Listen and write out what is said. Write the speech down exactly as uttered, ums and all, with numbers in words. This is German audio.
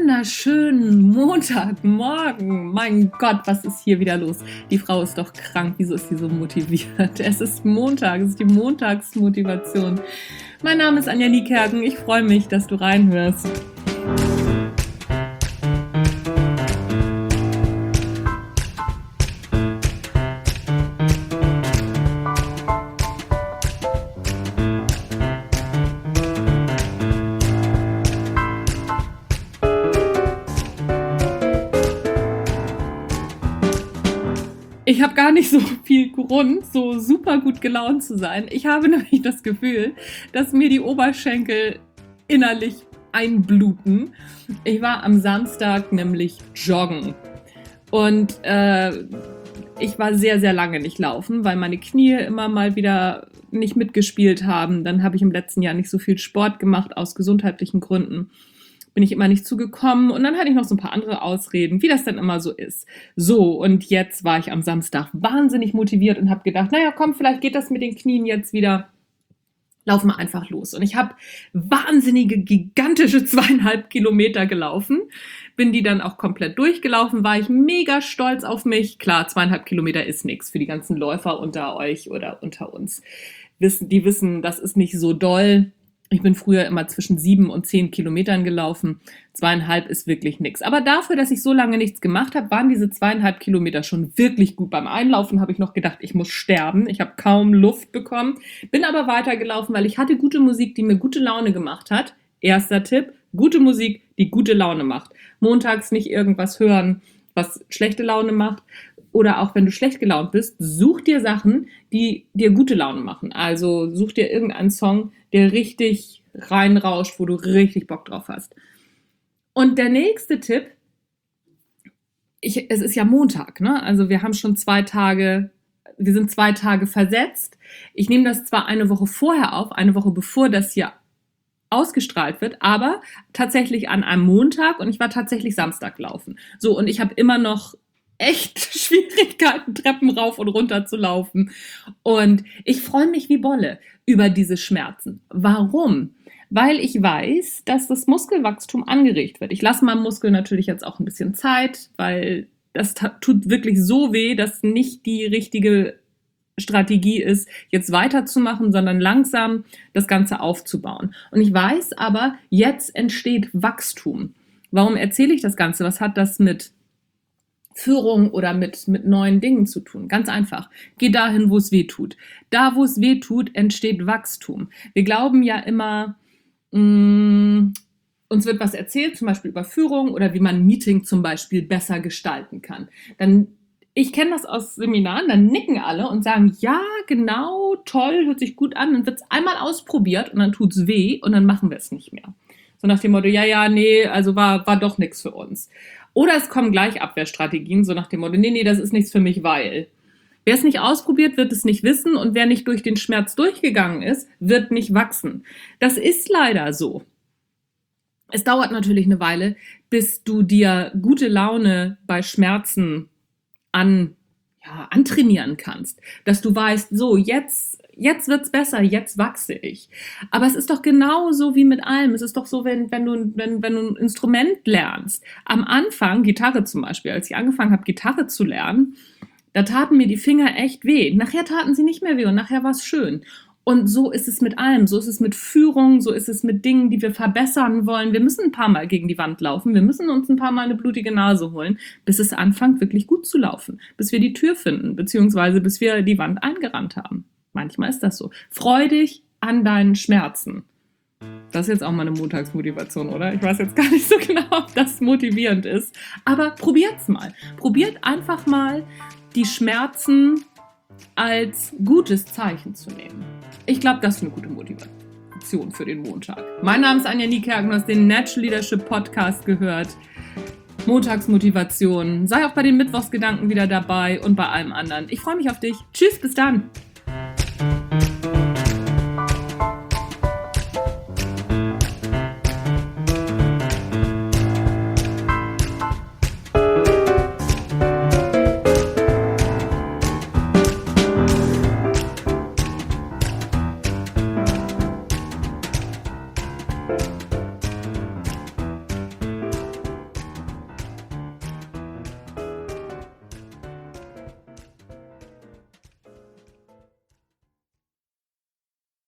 wunderschönen Montagmorgen. Mein Gott, was ist hier wieder los? Die Frau ist doch krank. Wieso ist sie so motiviert? Es ist Montag, es ist die Montagsmotivation. Mein Name ist Anja Niekerken. Ich freue mich, dass du reinhörst. Ich habe gar nicht so viel Grund, so super gut gelaunt zu sein. Ich habe nämlich das Gefühl, dass mir die Oberschenkel innerlich einbluten. Ich war am Samstag nämlich joggen und äh, ich war sehr, sehr lange nicht laufen, weil meine Knie immer mal wieder nicht mitgespielt haben. Dann habe ich im letzten Jahr nicht so viel Sport gemacht aus gesundheitlichen Gründen. Bin ich immer nicht zugekommen und dann hatte ich noch so ein paar andere Ausreden, wie das dann immer so ist. So, und jetzt war ich am Samstag wahnsinnig motiviert und habe gedacht, naja, komm, vielleicht geht das mit den Knien jetzt wieder. Laufen wir einfach los. Und ich habe wahnsinnige, gigantische zweieinhalb Kilometer gelaufen, bin die dann auch komplett durchgelaufen, war ich mega stolz auf mich. Klar, zweieinhalb Kilometer ist nichts für die ganzen Läufer unter euch oder unter uns. Die wissen, das ist nicht so doll. Ich bin früher immer zwischen sieben und zehn Kilometern gelaufen. Zweieinhalb ist wirklich nichts. Aber dafür, dass ich so lange nichts gemacht habe, waren diese zweieinhalb Kilometer schon wirklich gut. Beim Einlaufen habe ich noch gedacht, ich muss sterben. Ich habe kaum Luft bekommen. Bin aber weitergelaufen, weil ich hatte gute Musik, die mir gute Laune gemacht hat. Erster Tipp, gute Musik, die gute Laune macht. Montags nicht irgendwas hören, was schlechte Laune macht. Oder auch wenn du schlecht gelaunt bist, such dir Sachen, die dir gute Laune machen. Also such dir irgendeinen Song, der richtig reinrauscht, wo du richtig Bock drauf hast. Und der nächste Tipp, ich, es ist ja Montag, ne? Also wir haben schon zwei Tage, wir sind zwei Tage versetzt. Ich nehme das zwar eine Woche vorher auf, eine Woche bevor das hier ausgestrahlt wird, aber tatsächlich an einem Montag und ich war tatsächlich Samstag laufen. So, und ich habe immer noch echt Schwierigkeiten, Treppen rauf und runter zu laufen. Und ich freue mich wie Bolle über diese Schmerzen. Warum? Weil ich weiß, dass das Muskelwachstum angeregt wird. Ich lasse meinem Muskel natürlich jetzt auch ein bisschen Zeit, weil das tut wirklich so weh, dass nicht die richtige Strategie ist, jetzt weiterzumachen, sondern langsam das Ganze aufzubauen. Und ich weiß aber, jetzt entsteht Wachstum. Warum erzähle ich das Ganze? Was hat das mit Führung oder mit, mit neuen Dingen zu tun? Ganz einfach. Geh dahin, wo es weh tut. Da, wo es weh tut, entsteht Wachstum. Wir glauben ja immer, mh, uns wird was erzählt, zum Beispiel über Führung oder wie man ein Meeting zum Beispiel besser gestalten kann. Dann, ich kenne das aus Seminaren, dann nicken alle und sagen, ja, genau, toll, hört sich gut an. Dann wird es einmal ausprobiert und dann tut es weh und dann machen wir es nicht mehr. So nach dem Motto, ja, ja, nee, also war, war doch nichts für uns. Oder es kommen gleich Abwehrstrategien, so nach dem Motto, nee, nee, das ist nichts für mich, weil. Wer es nicht ausprobiert, wird es nicht wissen und wer nicht durch den Schmerz durchgegangen ist, wird nicht wachsen. Das ist leider so. Es dauert natürlich eine Weile, bis du dir gute Laune bei Schmerzen an, ja, antrainieren kannst. Dass du weißt, so, jetzt Jetzt wird's besser, jetzt wachse ich. Aber es ist doch genauso wie mit allem. Es ist doch so, wenn, wenn, du, wenn, wenn du ein Instrument lernst. Am Anfang, Gitarre zum Beispiel, als ich angefangen habe, Gitarre zu lernen, da taten mir die Finger echt weh. Nachher taten sie nicht mehr weh und nachher war es schön. Und so ist es mit allem. So ist es mit Führung, so ist es mit Dingen, die wir verbessern wollen. Wir müssen ein paar Mal gegen die Wand laufen. Wir müssen uns ein paar Mal eine blutige Nase holen, bis es anfängt, wirklich gut zu laufen. Bis wir die Tür finden, beziehungsweise bis wir die Wand eingerannt haben. Manchmal ist das so. Freu dich an deinen Schmerzen. Das ist jetzt auch mal eine Montagsmotivation, oder? Ich weiß jetzt gar nicht so genau, ob das motivierend ist. Aber probiert's mal. Probiert einfach mal, die Schmerzen als gutes Zeichen zu nehmen. Ich glaube, das ist eine gute Motivation für den Montag. Mein Name ist Anja Niekerken, du hast den Natural Leadership Podcast gehört. Montagsmotivation. Sei auch bei den Mittwochsgedanken wieder dabei und bei allem anderen. Ich freue mich auf dich. Tschüss, bis dann. Bye.